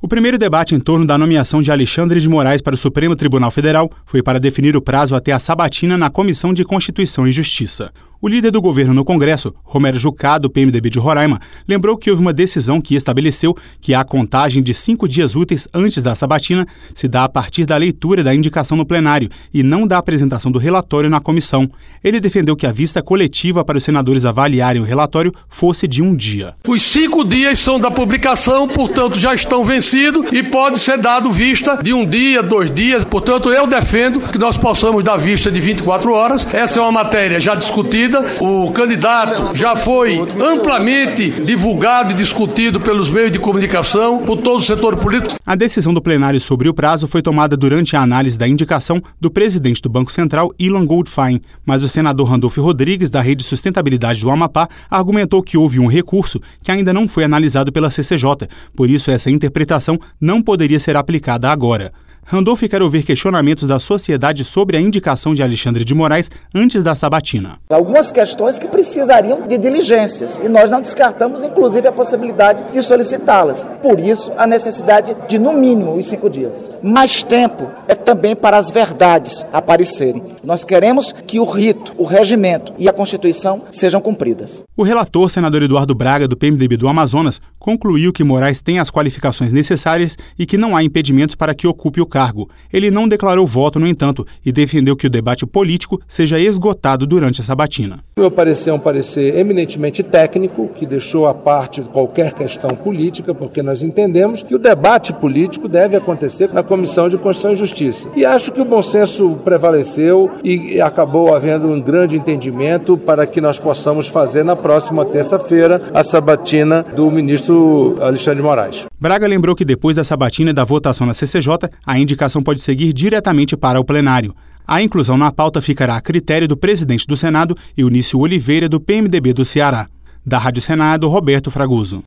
O primeiro debate em torno da nomeação de Alexandre de Moraes para o Supremo Tribunal Federal foi para definir o prazo até a sabatina na Comissão de Constituição e Justiça. O líder do governo no Congresso, Romero Jucá, do PMDB de Roraima, lembrou que houve uma decisão que estabeleceu que a contagem de 5 dias úteis antes da sabatina se dá a partir da leitura da indicação no plenário e não da apresentação do relatório na comissão. Ele defendeu que a vista coletiva para os senadores avaliarem o relatório fosse de um dia. Os 5 dias são da publicação, portanto já estão vencidos e pode ser dado vista de um dia, 2 dias. Portanto, eu defendo que nós possamos dar vista de 24 horas. Essa é uma matéria já discutida. O candidato já foi amplamente divulgado e discutido pelos meios de comunicação, por todo o setor político. A decisão do plenário sobre o prazo foi tomada durante a análise da indicação do presidente do Banco Central, Ilan Goldfein, mas o senador Randolfo Rodrigues, da Rede Sustentabilidade do Amapá, argumentou que houve um recurso que ainda não foi analisado pela CCJ, por isso essa interpretação não poderia ser aplicada agora. Randolfo quer ouvir questionamentos da sociedade sobre a indicação de Alexandre de Moraes antes da sabatina. Algumas questões que precisariam de diligências e nós não descartamos, inclusive, a possibilidade de solicitá-las. Por isso, a necessidade de, no mínimo, os 5 dias. Mais tempo é também para as verdades aparecerem. Nós queremos que o rito, o regimento e a Constituição sejam cumpridas. O relator, senador Eduardo Braga, do PMDB do Amazonas, concluiu que Moraes tem as qualificações necessárias e que não há impedimentos para que ocupe o cargo. Ele não declarou voto, no entanto, e defendeu que o debate político seja esgotado durante a sabatina. Meu parecer é um parecer eminentemente técnico, que deixou à parte qualquer questão política, porque nós entendemos que o debate político deve acontecer na Comissão de Constituição e Justiça. E acho que o bom senso prevaleceu e acabou havendo um grande entendimento para que nós possamos fazer na próxima terça-feira a sabatina do ministro Alexandre de Moraes. Braga lembrou que depois da sabatina e da votação na CCJ, a indicação pode seguir diretamente para o plenário. A inclusão na pauta ficará a critério do presidente do Senado, Eunício Oliveira, do PMDB do Ceará. Da Rádio Senado, Roberto Fraguso.